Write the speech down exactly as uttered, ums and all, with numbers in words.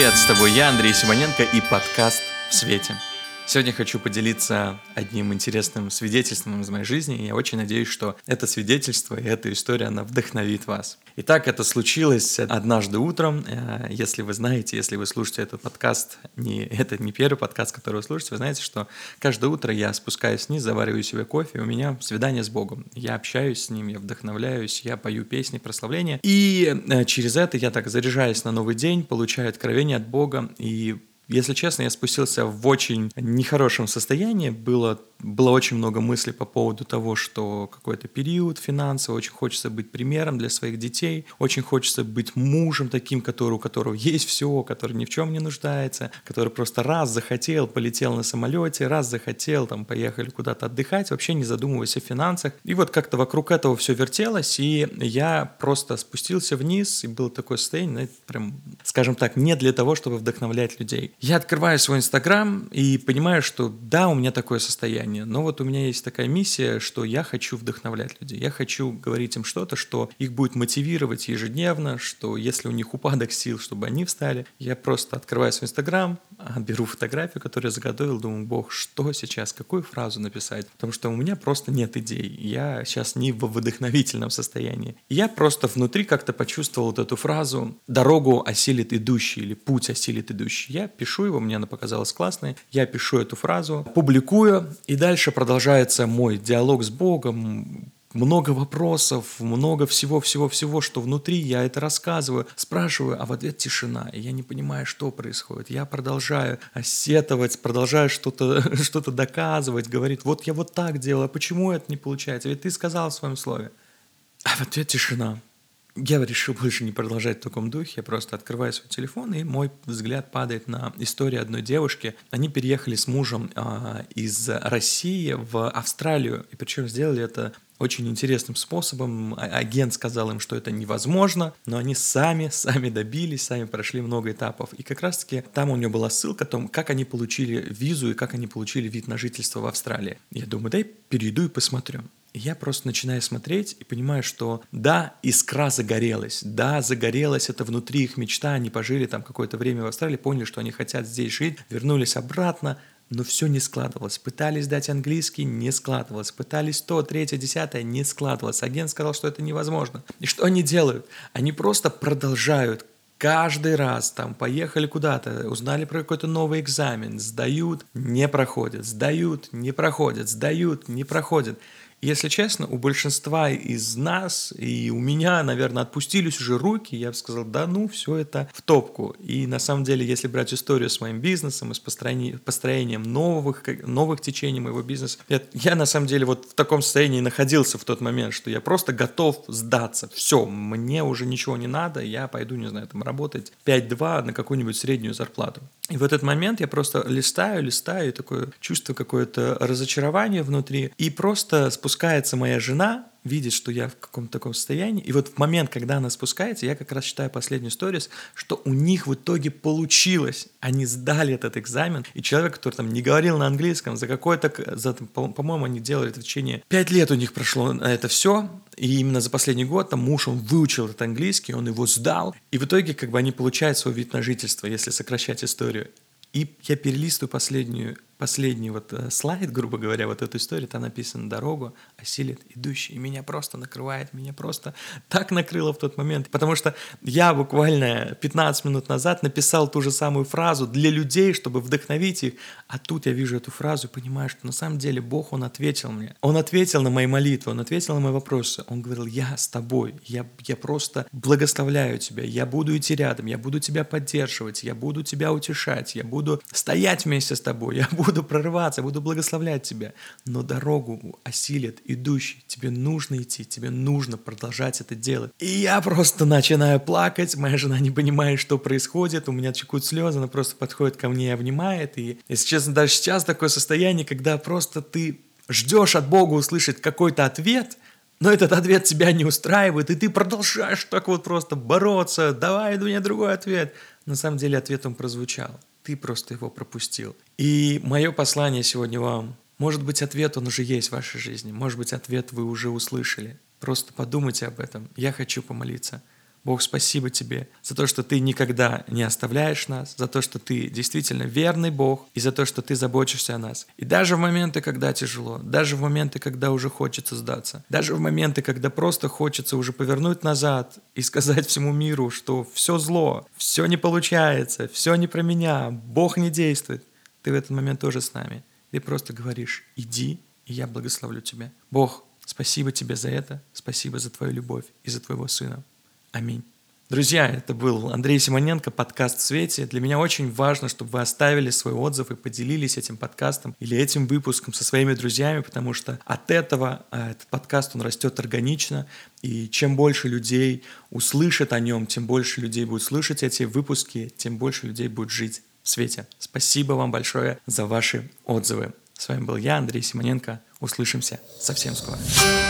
Привет, с тобой я, Андрей Симоненко, и подкаст «В свете». Сегодня хочу поделиться одним интересным свидетельством из моей жизни, и я очень надеюсь, что это свидетельство и эта история, она вдохновит вас. Итак, это случилось однажды утром. Если вы знаете, если вы слушаете этот подкаст, не, это не первый подкаст, который вы слушаете, вы знаете, что каждое утро я спускаюсь вниз, завариваю себе кофе, и у меня свидание с Богом. Я общаюсь с Ним, я вдохновляюсь, я пою песни прославления, и через это я так заряжаюсь на новый день, получаю откровение от Бога, и если честно, я спустился в очень нехорошем состоянии. Было, было очень много мыслей по поводу того, что какой-то период финансовый, очень хочется быть примером для своих детей, очень хочется быть мужем таким, который, у которого есть все, который ни в чем не нуждается, который просто раз захотел, полетел на самолете, раз захотел, там, поехали куда-то отдыхать, вообще не задумываясь о финансах. И вот как-то вокруг этого все вертелось, и я просто спустился вниз, и было такое состояние, знаете, прям, скажем так, не для того, чтобы вдохновлять людей. Я открываю свой Инстаграм и понимаю, что да, у меня такое состояние, но вот у меня есть такая миссия, что я хочу вдохновлять людей. Я хочу говорить им что-то, что их будет мотивировать ежедневно, что если у них упадок сил, чтобы они встали. Я просто открываю свой Инстаграм, беру фотографию, которую я заготовил, думаю, Бог, что сейчас, какую фразу написать? Потому что у меня просто нет идей. Я сейчас не в вдохновительном состоянии. И я просто внутри как-то почувствовал вот эту фразу «дорогу осилит идущий» или «путь осилит идущий». Я пишу Пишу его, мне она показалась классной, я пишу эту фразу, публикую, и дальше продолжается мой диалог с Богом, много вопросов, много всего-всего-всего, что внутри, я это рассказываю, спрашиваю, а в ответ тишина, и я не понимаю, что происходит. Я продолжаю сетовать, продолжаю что-то, что-то доказывать, говорить, вот я вот так делаю, а почему это не получается, ведь ты сказал в своем слове. А в ответ тишина. Я решил больше не продолжать в таком духе, я просто открываю свой телефон, и мой взгляд падает на историю одной девушки. Они переехали с мужем э, из России в Австралию, и причем сделали это очень интересным способом. Агент сказал им, что это невозможно, но они сами, сами добились, сами прошли много этапов. И как раз-таки там у нее была ссылка о том, как они получили визу и как они получили вид на жительство в Австралии. Я думаю, дай перейду и посмотрю. И я просто начинаю смотреть и понимаю, что да, искра загорелась, да, загорелась, это внутри их мечта, они пожили там какое-то время в Австралии, поняли, что они хотят здесь жить, вернулись обратно, но все не складывалось. Пытались сдать английский, не складывалось. Пытались то, третье, десятое, не складывалось. Агент сказал, что это невозможно. И что они делают? Они просто продолжают каждый раз там поехали куда-то, узнали про какой-то новый экзамен, сдают, не проходят, сдают, не проходят, сдают, не проходят. Если честно, у большинства из нас, и у меня, наверное, отпустились уже руки, я бы сказал, да ну, все это в топку. И на самом деле, если брать историю с моим бизнесом и с построением, построением новых, новых течений моего бизнеса, я, я на самом деле вот в таком состоянии находился в тот момент, что я просто готов сдаться. Все, мне уже ничего не надо, я пойду, не знаю, там работать пять-два на какую-нибудь среднюю зарплату. И в этот момент я просто листаю, листаю, и такое чувство какое-то разочарование внутри, и просто спускается моя жена, видит, что я в каком-то таком состоянии, и вот в момент, когда она спускается, я как раз читаю последнюю сторис, что у них в итоге получилось. Они сдали этот экзамен, и человек, который там не говорил на английском, за какой-то, за, по-моему, они делали это в течение пять лет у них прошло это все, и именно за последний год там муж, он выучил этот английский, он его сдал, и в итоге как бы они получают свой вид на жительство, если сокращать историю. И я перелистываю последнюю, последний вот э, слайд, грубо говоря, вот эту историю, там написано «Дорогу осилит идущий». И меня просто накрывает, меня просто так накрыло в тот момент. Потому что я буквально пятнадцать минут назад написал ту же самую фразу для людей, чтобы вдохновить их. А тут я вижу эту фразу и понимаю, что на самом деле Бог, Он ответил мне. Он ответил на мои молитвы, Он ответил на мои вопросы. Он говорил, я с тобой, я, я просто благословляю тебя, я буду идти рядом, я буду тебя поддерживать, я буду тебя утешать, я буду стоять вместе с тобой, я буду прорываться, я буду благословлять тебя. Но дорогу осилит идущий. Тебе нужно идти, тебе нужно продолжать это делать. И я просто начинаю плакать, моя жена не понимает, что происходит, у меня текут слезы, она просто подходит ко мне и обнимает. И, если честно, даже сейчас такое состояние, когда просто ты ждешь от Бога услышать какой-то ответ, но этот ответ тебя не устраивает, и ты продолжаешь так вот просто бороться, давай мне другой ответ. На самом деле ответ он прозвучал. Ты просто его пропустил. И мое послание сегодня вам. Может быть, ответ он уже есть в вашей жизни. Может быть, ответ вы уже услышали. Просто подумайте об этом. Я хочу помолиться. Бог, спасибо Тебе за то, что Ты никогда не оставляешь нас, за то, что Ты действительно верный Бог, и за то, что Ты заботишься о нас. И даже в моменты, когда тяжело, даже в моменты, когда уже хочется сдаться, даже в моменты, когда просто хочется уже повернуть назад и сказать всему миру, что все зло, все не получается, все не про меня, Бог не действует, Ты в этот момент тоже с нами. Ты просто говоришь: иди, и я благословлю тебя. Бог, спасибо Тебе за это, спасибо за Твою любовь и за Твоего Сына. Аминь. Друзья, это был Андрей Симоненко, подкаст «В свете». Для меня очень важно, чтобы вы оставили свой отзыв и поделились этим подкастом или этим выпуском со своими друзьями, потому что от этого этот подкаст, он растет органично, и чем больше людей услышат о нем, тем больше людей будет слышать эти выпуски, тем больше людей будет жить в свете. Спасибо вам большое за ваши отзывы. С вами был я, Андрей Симоненко. Услышимся совсем скоро.